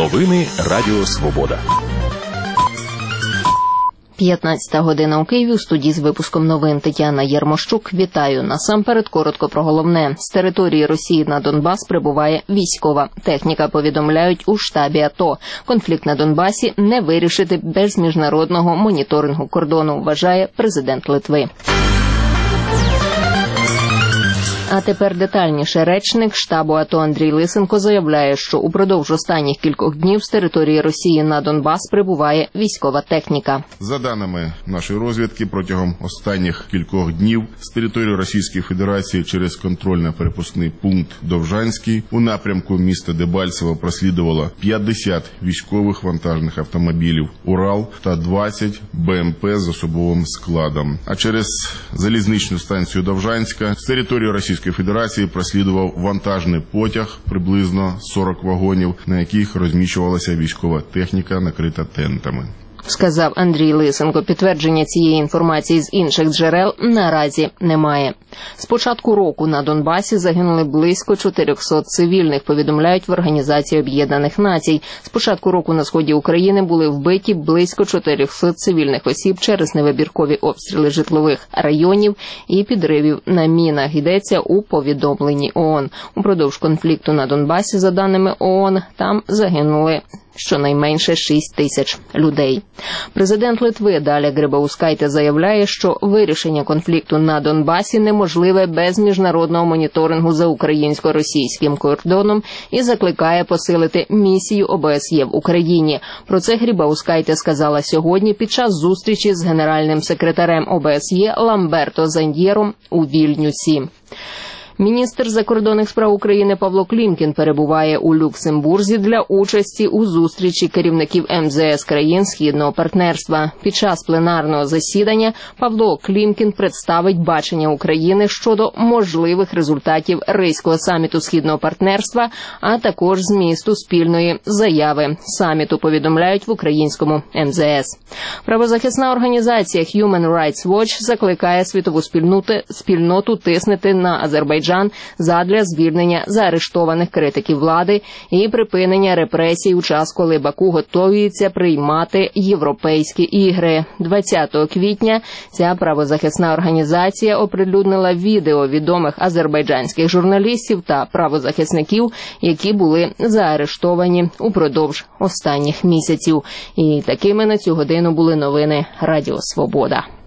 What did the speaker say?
Новини Радіо Свобода. 15 година у Києві. У студії з випуском новин Тетяна Єрмощук. Вітаю. Насамперед коротко про головне. З території Росії на Донбас прибуває військова техніка, повідомляють у штабі АТО. Конфлікт на Донбасі не вирішити без міжнародного моніторингу кордону, вважає президент Литви. А тепер детальніше. Речник штабу АТО Андрій Лисенко заявляє, що упродовж останніх кількох днів з території Росії на Донбас прибуває військова техніка. За даними нашої розвідки, протягом останніх кількох днів з території Російської Федерації через контрольно-перепускний пункт Довжанський у напрямку міста Дебальцево прослідувало 50 військових вантажних автомобілів «Урал» та 20 БМП з особовим складом. А через залізничну станцію Довжанська з території Російської Федерації прослідував вантажний потяг, приблизно 40 вагонів, на яких розміщувалася військова техніка, накрита тентами. Сказав Андрій Лисенко. Підтвердження цієї інформації з інших джерел наразі немає. З початку року на Донбасі загинули близько 400 цивільних, повідомляють в Організації Об'єднаних Націй. З початку року на сході України були вбиті близько 400 цивільних осіб через невибіркові обстріли житлових районів і підривів на мінах. Йдеться у повідомленні ООН. Упродовж конфлікту на Донбасі, за даними ООН, там загинули щонайменше 6 тисяч людей. Президент Литви Даля Грибаускайте заявляє, що вирішення конфлікту на Донбасі неможливе без міжнародного моніторингу за українсько-російським кордоном і закликає посилити місію ОБСЄ в Україні. Про це Грибаускайте сказала сьогодні під час зустрічі з генеральним секретарем ОБСЄ Ламберто Зандєром у Вільнюсі. Міністр закордонних справ України Павло Клімкін перебуває у Люксембурзі для участі у зустрічі керівників МЗС країн Східного партнерства. Під час пленарного засідання Павло Клімкін представить бачення України щодо можливих результатів Ризького саміту Східного партнерства, а також змісту спільної заяви саміту, повідомляють в українському МЗС. Правозахисна організація Human Rights Watch закликає світову спільноту тиснути на Азербайджан задля звільнення заарештованих критиків влади і припинення репресій у час, коли Баку готується приймати європейські ігри. 20 квітня ця правозахисна організація оприлюднила відео відомих азербайджанських журналістів та правозахисників, які були заарештовані упродовж останніх місяців. І такими на цю годину були новини Радіо Свобода.